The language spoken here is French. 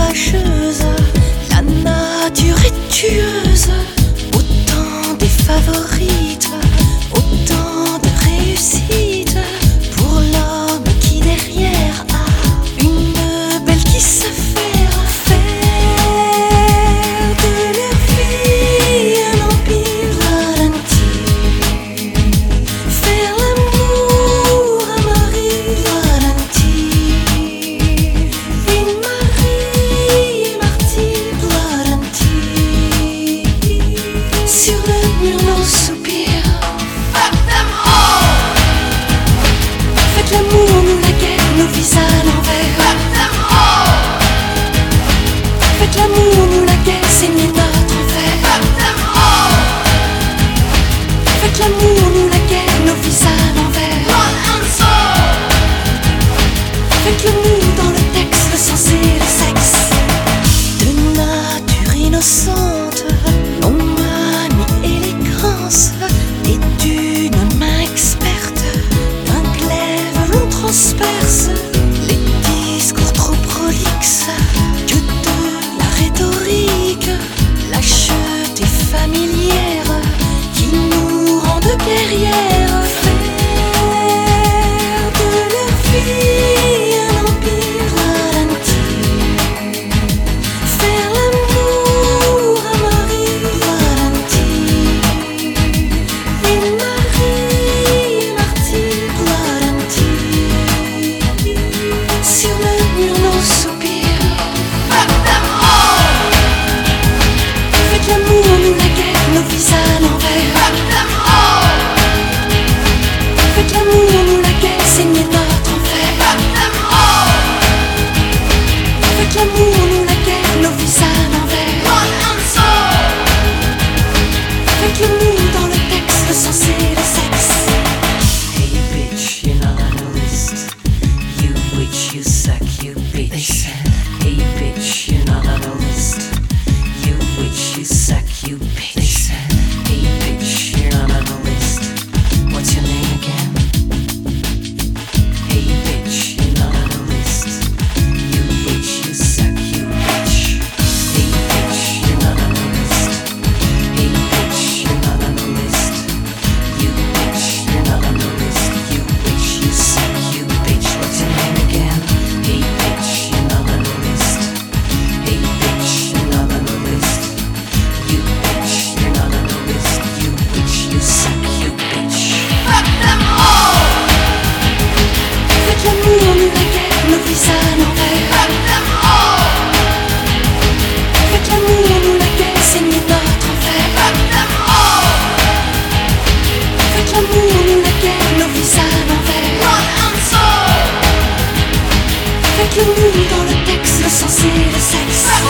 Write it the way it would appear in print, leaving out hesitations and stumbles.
courageuse, la nature est tueuse. Autant des favorites, autant de réussites pour l'homme qui derrière a une belle qui se faire de leur vie un empire ralenti, faire l'amour à Marie ralenti, et Marie et Marty ralenti. Sur le mur nos soupirs, fuck them all. Faites l'amour, nous la guerre, nos vies à l'envers, fuck them all. Faites l'amour, nous la guerre, saignez notre enfer, fuck them all. Faites l'amour, nous la guerre, nos vies à l'envers, run and soul. Faites l'amour dans le texte, le sens et le sexe. De nature innocente, non manie élégance, et d'une main experte, d'un glaive l'on transperce les discours trop prolixes que de la rhétorique, lâcheté familière qui nous rend de guerrières, faire de leur vie un empire ralenti, faire l'amour à Marie ralenti, et Marie et Marty ralenti. Sur le mur nos soupirs, fuck them all. Faites l'amour, nous la guerre, nos vies à l'envers, fuck them all. Faites l'amour, nous la guerre, saignez notre enfer, fuck them all. Faites l'amour, nous la guerre, nos vies à l'envers, run and soul. Faites l'amour dans le texte, le sens et le sexe. Hey bitch, you're not on the list. You witch, you suck, you bitch. They said, hey bitch, you're not on the list. You witch, you suck, you bitch. They said, hey bitch, you're not on the list. What's your name again? Hey bitch, you're not on the list. You witch, you suck, you bitch. Hey bitch, you're not on the list. Hey bitch, you're not on the list. You bitch, you're not on the list. You bitch, you suck, you bitch. What's your name again? Hey bitch, you're not on the list. Hey bitch, you're not on the list. You bitch, you're not on the list. You bitch, you suck, you bitch. Fuck them all. Faites l'amour, nous la guerre, nos vies à l'envers, fuck them all. Faites l'amour, nous la guerre, saignez notre enfer, fuck them all. Faites l'amour, nous la guerre, nos vies à l'envers, run and soul. Faites l'amour dans le texte, le sens et le sexe.